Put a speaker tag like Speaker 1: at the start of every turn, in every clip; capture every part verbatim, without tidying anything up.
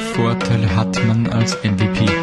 Speaker 1: Vorteile hat man als M V P?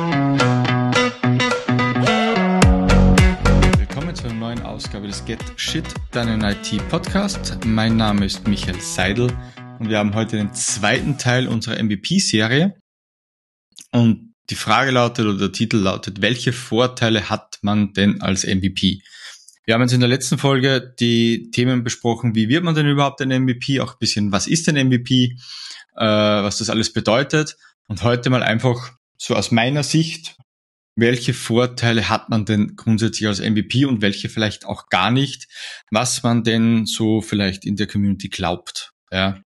Speaker 1: Willkommen zu einer neuen Ausgabe des Get Shit Done in I T Podcast. Mein Name ist Michael Seidel und wir haben heute den zweiten Teil unserer M V P-Serie. Und die Frage lautet, oder der Titel lautet, welche Vorteile hat man denn als M V P? Wir haben jetzt in der letzten Folge die Themen besprochen, wie wird man denn überhaupt ein M V P, auch ein bisschen, was ist ein M V P, äh, was das alles bedeutet. Und heute mal einfach so aus meiner Sicht, welche Vorteile hat man denn grundsätzlich als M V P und welche vielleicht auch gar nicht, was man denn so vielleicht in der Community glaubt. Ja.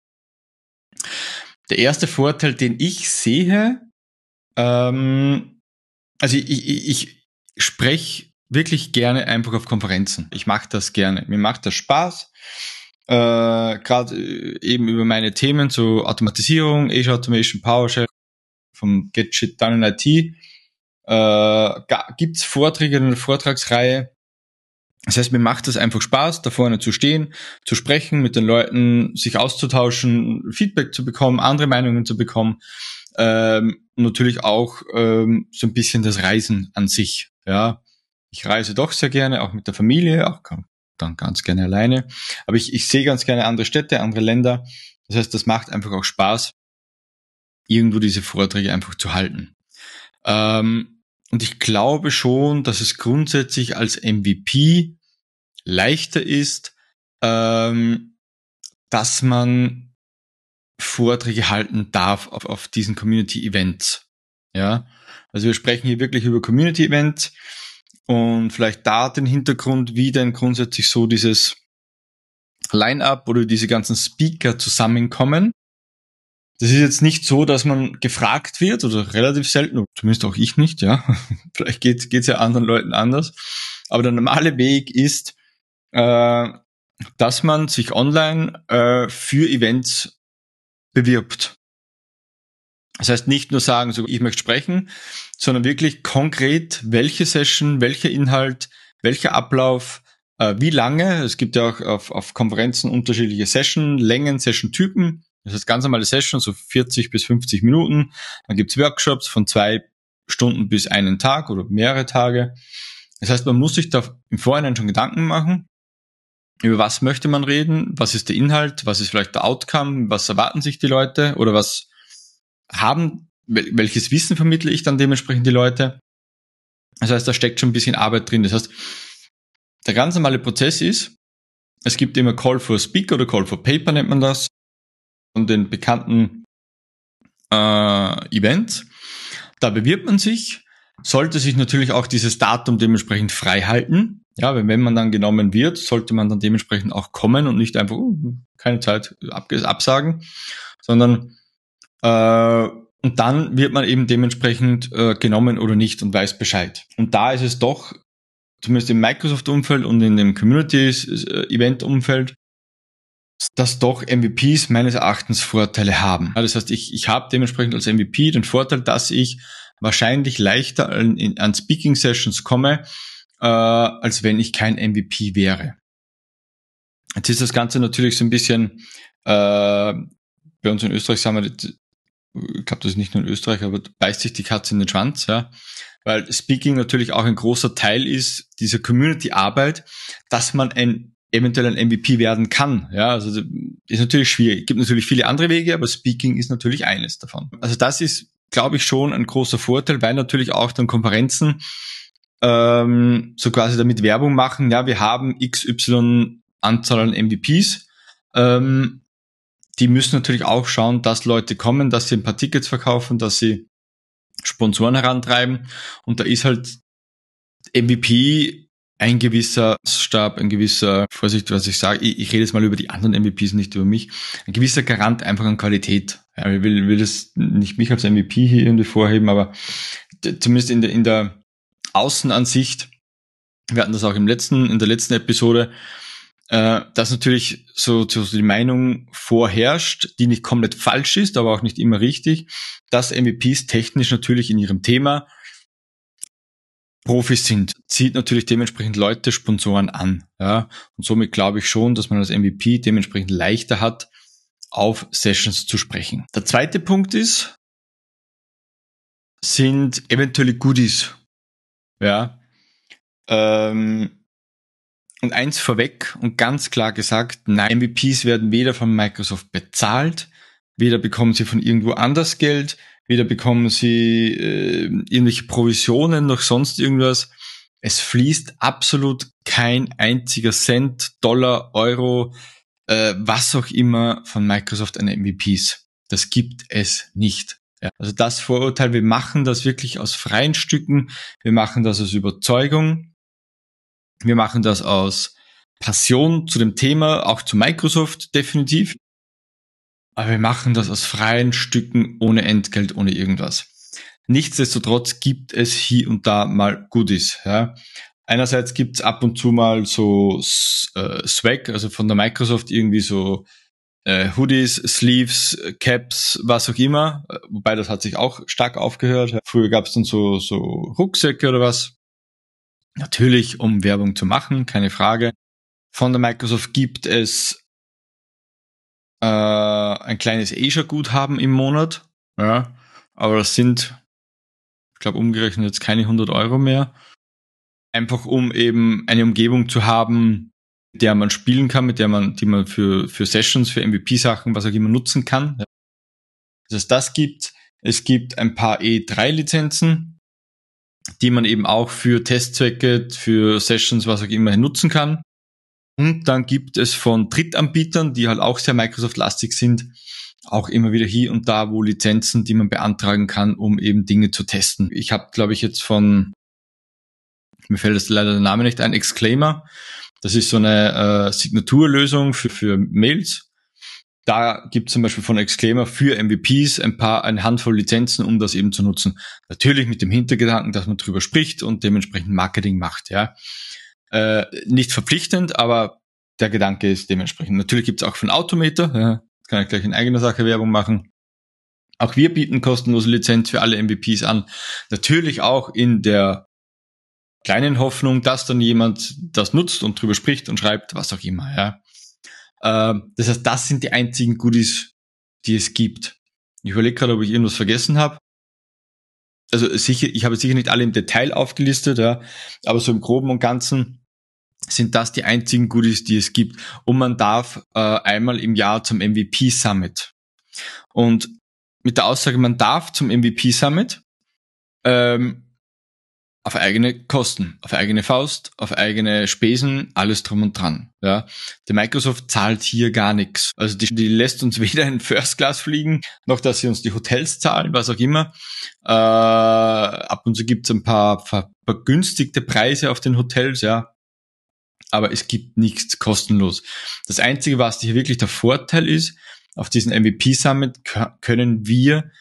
Speaker 1: Der erste Vorteil, den ich sehe, ähm, also ich, ich, ich spreche wirklich gerne einfach auf Konferenzen. Ich mache das gerne. Mir macht das Spaß. Äh, Gerade eben über meine Themen, so Automatisierung, Azure Automation, PowerShell, vom Get Shit Done in I T. Äh, gibt's Vorträge in einer Vortragsreihe. Das heißt, mir macht das einfach Spaß, da vorne zu stehen, zu sprechen, mit den Leuten, sich auszutauschen, Feedback zu bekommen, andere Meinungen zu bekommen. Ähm, und natürlich auch ähm, so ein bisschen das Reisen an sich, ja. Ich reise doch sehr gerne, auch mit der Familie, auch dann ganz gerne alleine. Aber ich, ich sehe ganz gerne andere Städte, andere Länder. Das heißt, das macht einfach auch Spaß, irgendwo diese Vorträge einfach zu halten. Ähm, und ich glaube schon, dass es grundsätzlich als M V P leichter ist, ähm, dass man Vorträge halten darf auf, auf diesen Community-Events. Ja, also wir sprechen hier wirklich über Community-Events. Und vielleicht da den Hintergrund, wie denn grundsätzlich so dieses Line-up oder diese ganzen Speaker zusammenkommen. Das ist jetzt nicht so, dass man gefragt wird, oder relativ selten, zumindest auch ich nicht, ja. Vielleicht geht es ja anderen Leuten anders. Aber der normale Weg ist, äh, dass man sich online äh, für Events bewirbt. Das heißt, nicht nur sagen, so ich möchte sprechen, sondern wirklich konkret, welche Session, welcher Inhalt, welcher Ablauf, äh, wie lange. Es gibt ja auch auf, auf Konferenzen unterschiedliche Session, Längen, Session-Typen. Das heißt, ganz normale Session, so vierzig bis fünfzig Minuten. Dann gibt's Workshops von zwei Stunden bis einen Tag oder mehrere Tage. Das heißt, man muss sich da im Vorhinein schon Gedanken machen, über was möchte man reden, was ist der Inhalt, was ist vielleicht der Outcome, was erwarten sich die Leute oder was haben, welches Wissen vermittle ich dann dementsprechend die Leute. Das heißt, da steckt schon ein bisschen Arbeit drin. Das heißt, der ganz normale Prozess ist, es gibt immer Call for Speak oder Call for Paper nennt man das, von den bekannten äh, Events. Da bewirbt man sich, sollte sich natürlich auch dieses Datum dementsprechend frei halten. Ja, wenn, wenn man dann genommen wird, sollte man dann dementsprechend auch kommen und nicht einfach, uh, keine Zeit, ab, absagen, sondern Äh, und dann wird man eben dementsprechend äh, genommen oder nicht und weiß Bescheid. Und da ist es doch, zumindest im Microsoft-Umfeld und in dem Community-Event-Umfeld, dass doch M V Ps meines Erachtens Vorteile haben. Ja, das heißt, ich, ich habe dementsprechend als M V P den Vorteil, dass ich wahrscheinlich leichter an, in, an Speaking-Sessions komme, äh, als wenn ich kein M V P wäre. Jetzt ist das Ganze natürlich so ein bisschen, äh, bei uns in Österreich sagen wir, ich glaube, das ist nicht nur in Österreich, aber beißt sich die Katze in den Schwanz, ja, weil Speaking natürlich auch ein großer Teil ist dieser Community-Arbeit, dass man ein eventuell ein M V P werden kann, ja, also ist natürlich schwierig. Es gibt natürlich viele andere Wege, aber Speaking ist natürlich eines davon. Also das ist, glaube ich, schon ein großer Vorteil, weil natürlich auch dann Konferenzen ähm, so quasi damit Werbung machen, ja, wir haben X Y Anzahl an M V Ps, ähm, die müssen natürlich auch schauen, dass Leute kommen, dass sie ein paar Tickets verkaufen, dass sie Sponsoren herantreiben. Und da ist halt M V P ein gewisser Stab, ein gewisser, Vorsicht, was ich sage, ich, ich rede jetzt mal über die anderen M V Ps, nicht über mich, ein gewisser Garant einfach an Qualität. Ja, ich will, will das nicht mich als M V P hier irgendwie vorheben, aber zumindest in der, in der Außenansicht, wir hatten das auch im letzten, in der letzten Episode, dass natürlich so, so die Meinung vorherrscht, die nicht komplett falsch ist, aber auch nicht immer richtig, dass M V Ps technisch natürlich in ihrem Thema Profis sind, zieht natürlich dementsprechend Leute, Sponsoren an. Ja? Und somit glaube ich schon, dass man als M V P dementsprechend leichter hat, auf Sessions zu sprechen. Der zweite Punkt ist, sind eventuelle Goodies. Ja. Ähm, und eins vorweg und ganz klar gesagt, nein, M V Ps werden weder von Microsoft bezahlt, weder bekommen sie von irgendwo anders Geld, weder bekommen sie äh, irgendwelche Provisionen noch sonst irgendwas. Es fließt absolut kein einziger Cent, Dollar, Euro, äh, was auch immer von Microsoft an M V Ps. Das gibt es nicht. Ja, also das Vorurteil, wir machen das wirklich aus freien Stücken, wir machen das aus Überzeugung, wir machen das aus Passion zu dem Thema, auch zu Microsoft definitiv, aber wir machen das aus freien Stücken, ohne Entgelt, ohne irgendwas. Nichtsdestotrotz gibt es hier und da mal Goodies. Ja. Einerseits gibt's ab und zu mal so äh, Swag, also von der Microsoft irgendwie so äh, Hoodies, Sleeves, Caps, was auch immer. Wobei das hat sich auch stark aufgehört. Früher gab's dann so, so Rucksäcke oder was. Natürlich, um Werbung zu machen, keine Frage. Von der Microsoft gibt es äh, ein kleines Asia-Guthaben im Monat. Ja, aber das sind, ich glaube, umgerechnet jetzt keine hundert Euro mehr. Einfach um eben eine Umgebung zu haben, mit der man spielen kann, mit der man, die man für, für Sessions, für M V P-Sachen, was auch immer nutzen kann. Ja. Dass es das gibt. Es gibt ein paar E drei Lizenzen, die man eben auch für Testzwecke, für Sessions, was auch immer nutzen kann. Und dann gibt es von Drittanbietern, die halt auch sehr Microsoft-lastig sind, auch immer wieder hier und da wo Lizenzen, die man beantragen kann, um eben Dinge zu testen. Ich habe, glaube ich, jetzt von, mir fällt jetzt leider der Name nicht ein, Exclaimer. Das ist so eine äh, Signaturlösung für, für Mails. Da gibt es zum Beispiel von Exclaimer für M V Ps ein paar, eine Handvoll Lizenzen, um das eben zu nutzen. Natürlich mit dem Hintergedanken, dass man drüber spricht und dementsprechend Marketing macht, ja. Äh, nicht verpflichtend, aber der Gedanke ist dementsprechend. Natürlich gibt es auch von Automator, ja, kann ich gleich in eigener Sache Werbung machen. Auch wir bieten kostenlose Lizenz für alle M V Ps an. Natürlich auch in der kleinen Hoffnung, dass dann jemand das nutzt und drüber spricht und schreibt, was auch immer, ja. Äh, das heißt, das sind die einzigen Goodies, die es gibt. Ich überlege gerade, ob ich irgendwas vergessen habe. Also sicher, ich habe sicher nicht alle im Detail aufgelistet, ja, aber so im Groben und Ganzen sind das die einzigen Goodies, die es gibt. Und man darf äh, einmal im Jahr zum M V P Summit. Und mit der Aussage, man darf zum M V P Summit ähm, auf eigene Kosten, auf eigene Faust, auf eigene Spesen, alles drum und dran. Ja, die Microsoft zahlt hier gar nichts. Also die, die lässt uns weder in First Class fliegen, noch dass sie uns die Hotels zahlen, was auch immer. Äh, ab und zu gibt's ein paar vergünstigte Preise auf den Hotels, ja. Aber es gibt nichts kostenlos. Das Einzige, was hier wirklich der Vorteil ist, auf diesen M V P Summit können wir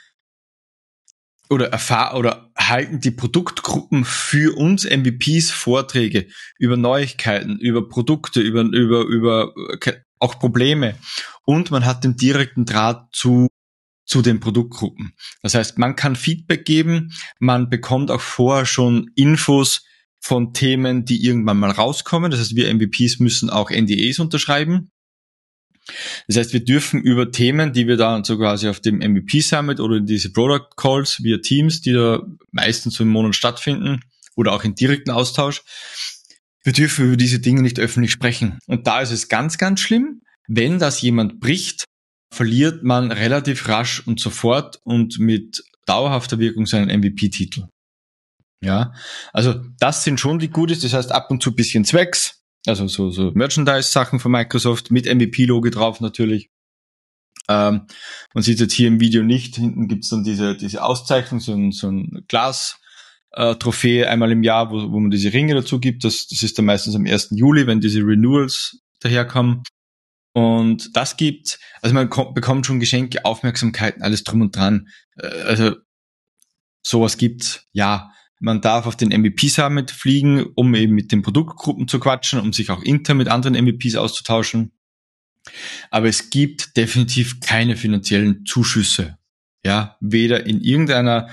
Speaker 1: oder erfahren oder halten die Produktgruppen für uns M V Ps Vorträge über Neuigkeiten, über Produkte, über, über, über auch Probleme. Und man hat den direkten Draht zu, zu den Produktgruppen. Das heißt, man kann Feedback geben, man bekommt auch vorher schon Infos von Themen, die irgendwann mal rauskommen. Das heißt, wir M V Ps müssen auch N D As unterschreiben. Das heißt, wir dürfen über Themen, die wir dann so quasi auf dem M V P Summit oder in diese Product Calls via Teams, die da meistens so im Monat stattfinden oder auch in direkten Austausch, wir dürfen über diese Dinge nicht öffentlich sprechen. Und da ist es ganz, ganz schlimm, wenn das jemand bricht, verliert man relativ rasch und sofort und mit dauerhafter Wirkung seinen M V P-Titel. Ja, also das sind schon die Goodies, das heißt ab und zu ein bisschen Zwecks, also so, so Merchandise-Sachen von Microsoft mit M V P-Logo drauf natürlich. Ähm, man sieht jetzt hier im Video nicht, hinten gibt's dann diese diese Auszeichnung, so ein, so ein Glas-Trophäe äh, einmal im Jahr, wo, wo man diese Ringe dazu gibt. Das, das ist dann meistens am ersten Juli, wenn diese Renewals daherkommen. Und das gibt, also man kommt, bekommt schon Geschenke, Aufmerksamkeiten, alles drum und dran. Äh, also sowas gibt's, ja. Man darf auf den M V P Summit fliegen, um eben mit den Produktgruppen zu quatschen, um sich auch intern mit anderen M V Ps auszutauschen. Aber es gibt definitiv keine finanziellen Zuschüsse. Ja, weder in irgendeiner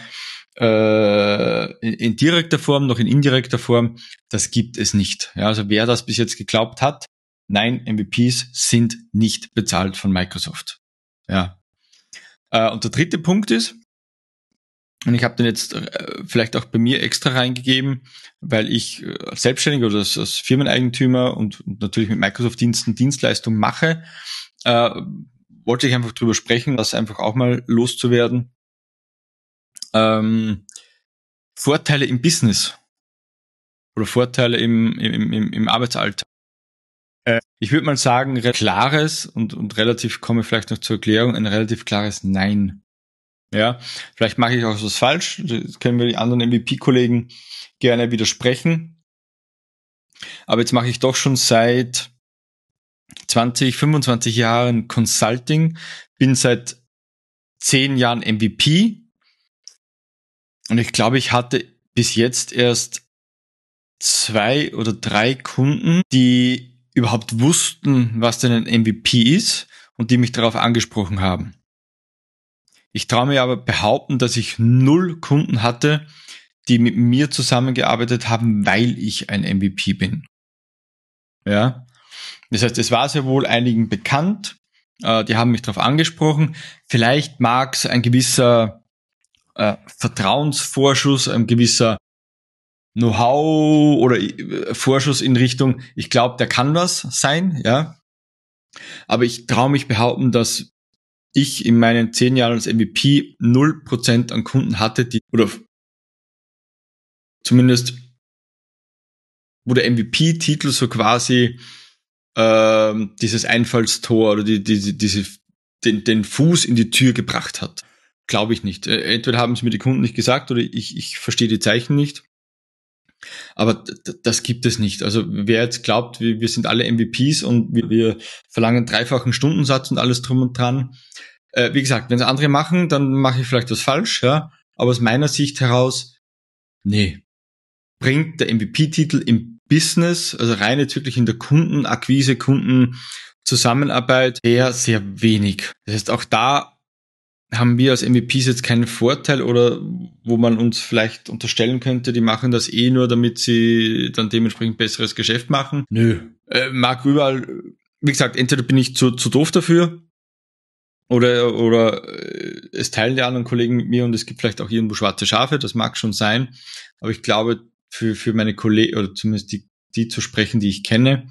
Speaker 1: äh, in, in direkter Form noch in indirekter Form. Das gibt es nicht. Ja, also wer das bis jetzt geglaubt hat, nein, M V Ps sind nicht bezahlt von Microsoft. Ja. Äh, und der dritte Punkt ist, Und ich habe den jetzt äh, vielleicht auch bei mir extra reingegeben, weil ich äh, als Selbstständiger oder als, als Firmeneigentümer und, und natürlich mit Microsoft-Diensten Dienstleistungen mache, äh, wollte ich einfach drüber sprechen, das einfach auch mal loszuwerden. Ähm, Vorteile im Business oder Vorteile im, im, im, im Arbeitsalltag. Äh, ich würde mal sagen, klares und, und relativ, komme ich vielleicht noch zur Erklärung, ein relativ klares Nein. Ja, vielleicht mache ich auch was falsch. Das können wir die anderen M V P-Kollegen gerne widersprechen. Aber jetzt mache ich doch schon seit zwanzig, fünfundzwanzig Jahren Consulting, bin seit zehn Jahren M V P und ich glaube, ich hatte bis jetzt erst zwei oder drei Kunden, die überhaupt wussten, was denn ein M V P ist und die mich darauf angesprochen haben. Ich traue mir aber behaupten, dass ich null Kunden hatte, die mit mir zusammengearbeitet haben, weil ich ein M V P bin. Ja, das heißt, es war sehr wohl einigen bekannt, äh, die haben mich darauf angesprochen. Vielleicht mag es ein gewisser äh, Vertrauensvorschuss, ein gewisser Know-how oder äh, Vorschuss in Richtung, ich glaube, der kann was sein, ja. Aber ich traue mich behaupten, dass ich in meinen zehn Jahren als M V P null Prozent an Kunden hatte, die, oder zumindest, wo der M V P-Titel so quasi ähm, dieses Einfallstor oder die, die, diese, den, den Fuß in die Tür gebracht hat. Glaube ich nicht. Entweder haben es mir die Kunden nicht gesagt oder ich, ich verstehe die Zeichen nicht. Aber d- das gibt es nicht. Also wer jetzt glaubt, wir, wir sind alle M V Ps und wir, wir verlangen dreifachen Stundensatz und alles drum und dran. Äh, wie gesagt, wenn es andere machen, dann mache ich vielleicht was falsch, ja. Aber aus meiner Sicht heraus, nee, bringt der M V P-Titel im Business, also rein jetzt wirklich in der Kundenakquise, Kundenzusammenarbeit, eher sehr wenig. Das heißt, auch da haben wir als M V Ps jetzt keinen Vorteil oder wo man uns vielleicht unterstellen könnte, die machen das eh nur, damit sie dann dementsprechend besseres Geschäft machen. Nö. Äh, mag überall, wie gesagt, entweder bin ich zu, zu doof dafür oder, oder äh, es teilen die anderen Kollegen mit mir und es gibt vielleicht auch irgendwo schwarze Schafe, das mag schon sein. Aber ich glaube, für, für meine Kollegen, oder zumindest die, die zu sprechen, die ich kenne,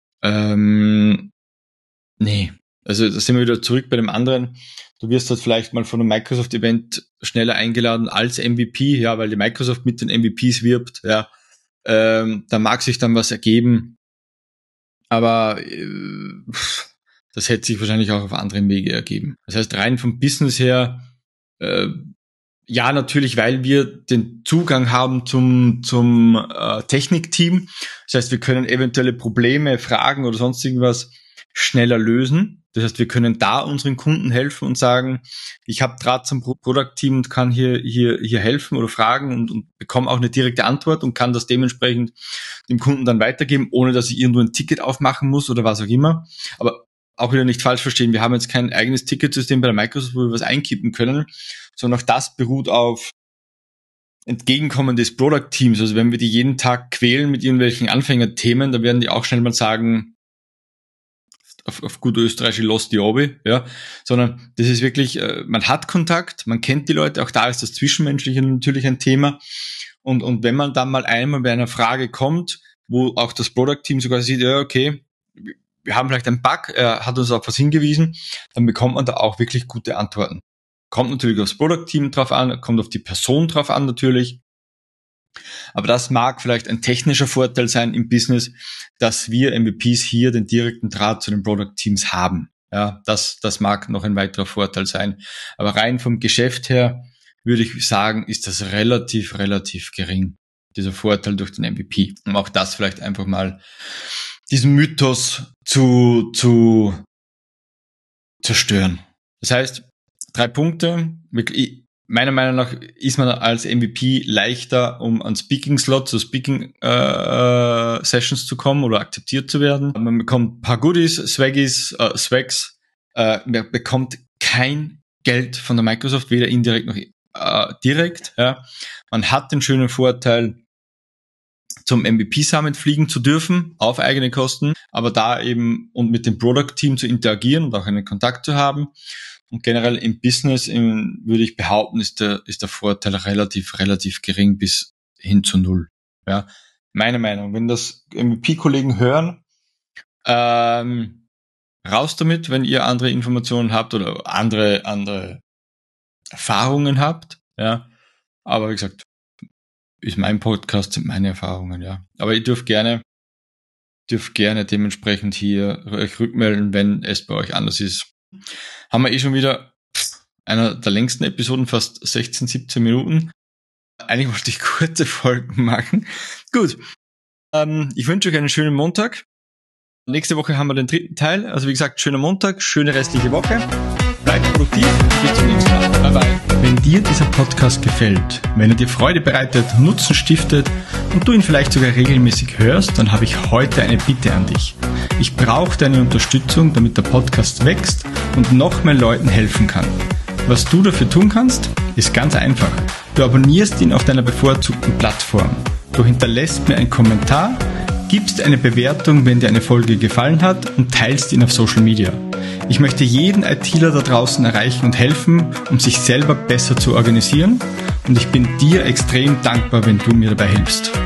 Speaker 1: ähm, nee. Also da sind wir wieder zurück bei dem anderen. Du wirst halt vielleicht mal von einem Microsoft-Event schneller eingeladen als M V P, ja, weil die Microsoft mit den M V Ps wirbt, ja. Ähm, da mag sich dann was ergeben. Aber äh, das hätte sich wahrscheinlich auch auf anderen Wege ergeben. Das heißt, rein vom Business her, äh, ja, natürlich, weil wir den Zugang haben zum, zum äh, Technikteam. Das heißt, wir können eventuelle Probleme, Fragen oder sonst irgendwas schneller lösen. Das heißt, wir können da unseren Kunden helfen und sagen, ich habe Draht zum Product-Team und kann hier, hier, hier helfen oder fragen und, und bekomme auch eine direkte Antwort und kann das dementsprechend dem Kunden dann weitergeben, ohne dass ich irgendwo ein Ticket aufmachen muss oder was auch immer. Aber auch wieder nicht falsch verstehen, wir haben jetzt kein eigenes Ticketsystem bei der Microsoft, wo wir was einkippen können, sondern auch das beruht auf Entgegenkommen des Product-Teams. Also wenn wir die jeden Tag quälen mit irgendwelchen Anfängerthemen, dann werden die auch schnell mal sagen, auf, auf gut Österreichisch, lost die Obi, ja, sondern das ist wirklich, äh, man hat Kontakt, man kennt die Leute, auch da ist das Zwischenmenschliche natürlich ein Thema und, und wenn man dann mal einmal bei einer Frage kommt, wo auch das Product-Team sogar sieht, ja, okay, wir haben vielleicht einen Bug, er hat uns auf was hingewiesen, dann bekommt man da auch wirklich gute Antworten. Kommt natürlich aufs Product-Team drauf an, kommt auf die Person drauf an natürlich. Aber das mag vielleicht ein technischer Vorteil sein im Business, dass wir M V Ps hier den direkten Draht zu den Product-Teams haben. Ja, das, das mag noch ein weiterer Vorteil sein. Aber rein vom Geschäft her würde ich sagen, ist das relativ, relativ gering, dieser Vorteil durch den M V P. Um auch das vielleicht einfach mal diesen Mythos zu, zu zerstören. Das heißt, drei Punkte. Meiner Meinung nach ist man als M V P leichter, um an Speaking-Slots, zu Speaking-Sessions äh, zu kommen oder akzeptiert zu werden. Man bekommt ein paar Goodies, Swaggies, äh, Swags. Äh, man bekommt kein Geld von der Microsoft, weder indirekt noch äh, direkt. Ja. Man hat den schönen Vorteil, zum M V P Summit fliegen zu dürfen, auf eigene Kosten, aber da eben und mit dem Product Team zu interagieren und auch einen Kontakt zu haben. Und generell im Business, im, würde ich behaupten, ist der, ist der Vorteil relativ, relativ gering bis hin zu null. Ja, meine Meinung. Wenn das M V P-Kollegen hören, ähm, raus damit, wenn ihr andere Informationen habt oder andere, andere Erfahrungen habt. Ja, aber wie gesagt, ist mein Podcast, sind meine Erfahrungen, ja. Aber ihr dürft gerne, dürft gerne dementsprechend hier euch rückmelden, wenn es bei euch anders ist. Haben wir eh schon wieder einer der längsten Episoden, fast sechzehn, siebzehn Minuten. Eigentlich wollte ich kurze Folgen machen. Gut. Ähm, ich wünsche euch einen schönen Montag. Nächste Woche haben wir den dritten Teil. Also wie gesagt, schöner Montag, schöne restliche Woche. Bleibt produktiv und bis zum nächsten Mal. Bye bye. Wenn dir dieser Podcast gefällt, wenn er dir Freude bereitet, Nutzen stiftet und du ihn vielleicht sogar regelmäßig hörst, dann habe ich heute eine Bitte an dich. Ich brauche deine Unterstützung, damit der Podcast wächst und noch mehr Leuten helfen kann. Was du dafür tun kannst, ist ganz einfach. Du abonnierst ihn auf deiner bevorzugten Plattform. Du hinterlässt mir einen Kommentar, gibst eine Bewertung, wenn dir eine Folge gefallen hat und teilst ihn auf Social Media. Ich möchte jeden ITler da draußen erreichen und helfen, um sich selber besser zu organisieren, und ich bin dir extrem dankbar, wenn du mir dabei hilfst.